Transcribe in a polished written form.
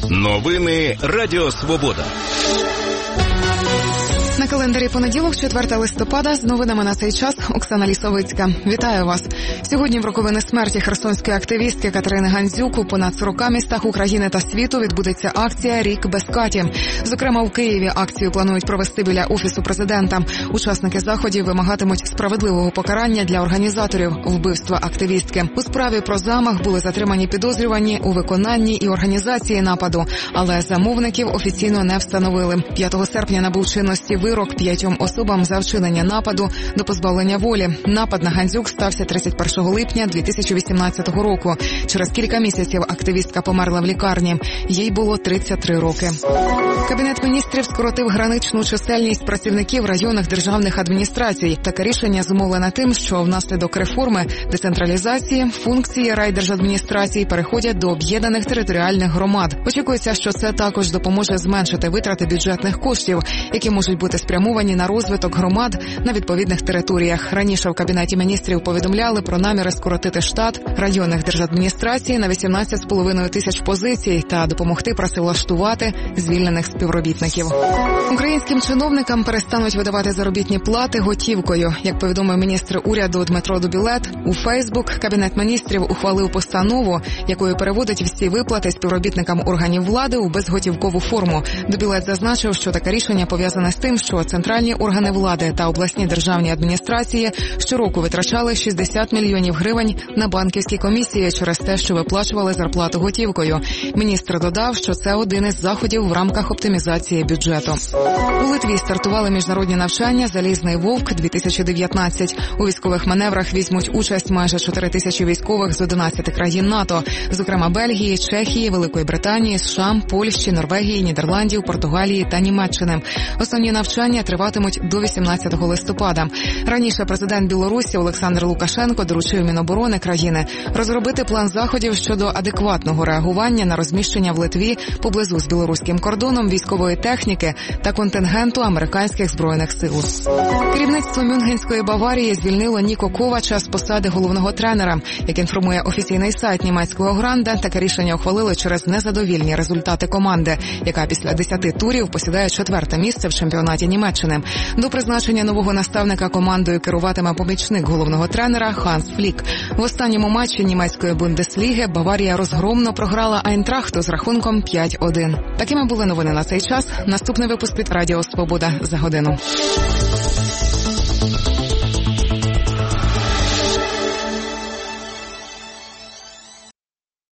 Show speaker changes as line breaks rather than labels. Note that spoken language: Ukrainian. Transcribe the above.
Новини Радіо Свобода.
На календарі понеділок, 4 листопада, з новинами на цей час Оксана Лісовицька. Вітаю вас. Сьогодні в роковини смерті херсонської активістки Катерини Гандзюк у понад 40 містах України та світу відбудеться акція «Рік без Каті». Зокрема, у Києві акцію планують провести біля Офісу президента. Учасники заходів вимагатимуть справедливого покарання для організаторів вбивства активістки. У справі про замах були затримані підозрювані у виконанні і організації нападу, але замовників офіційно не встановили. 5 серпня набув чинності вирок 5 особам за вчинення нападу до позбавлення волі. Напад на Гандзюк стався 31 липня 2018 року. Через кілька місяців активістка померла в лікарні. Їй було 33 роки. Кабінет міністрів скоротив граничну чисельність працівників районних державних адміністрацій. Таке рішення зумовлене тим, що внаслідок реформи децентралізації функції райдержадміністрацій переходять до об'єднаних територіальних громад. Очікується, що це також допоможе зменшити витрати бюджетних коштів, які можуть бути спрямовані на розвиток громад на відповідних територіях. Раніше в Кабінеті міністрів повідомляли про наміри скоротити штат районних держадміністрацій на 18,5 тисяч позицій та допомогти працевлаштувати звільнених співробітників. Українським чиновникам перестануть видавати заробітні плати готівкою. Як повідомив міністр уряду Дмитро Дубілет, у Фейсбук Кабінет міністрів ухвалив постанову, якою переводить всі виплати співробітникам органів влади у безготівкову форму. Дубілет зазначив, що таке рішення пов'язане з тим, що центральні органи влади та обласні державні адміністрації щороку витрачали 60 мільйонів гривень на банківські комісії через те, що виплачували зарплату готівкою. Міністр додав, що це один із заходів в рамках оптимізації бюджету. У Литві стартували міжнародні навчання «Залізний вовк-2019». У військових маневрах візьмуть участь майже 4 тисячі військових з 11 країн НАТО, зокрема Бельгії, Чехії, Великої Британії, США, Польщі, Норвегії, Нідерландів, Португалії та Німеччини. Основні навчання триватимуть до 18 листопада. Раніше президент Білорусі Олександр Лукашенко доручив Міноборони країни розробити план заходів щодо адекватного реагування на розміщення в Литві поблизу з білоруським кордоном військової техніки та контингенту американських збройних сил. Керівництво Мюнхенської Баварії звільнило Ніко Ковача з посади головного тренера. Як інформує офіційний сайт німецького Гранде, таке рішення ухвалили через незадовільні результати команди, яка після 10 турів посідає 4-те місце в чемпіонаті Німеччини. До призначення нового наставника командою керуватиме помічник головного тренера Ханс Флік. В останньому матчі німецької Бундесліги Баварія розгромно програла Айнтрахту з рахунком 5-1. Такими були новини на цей час. Наступний випуск від Радіо Свобода за годину.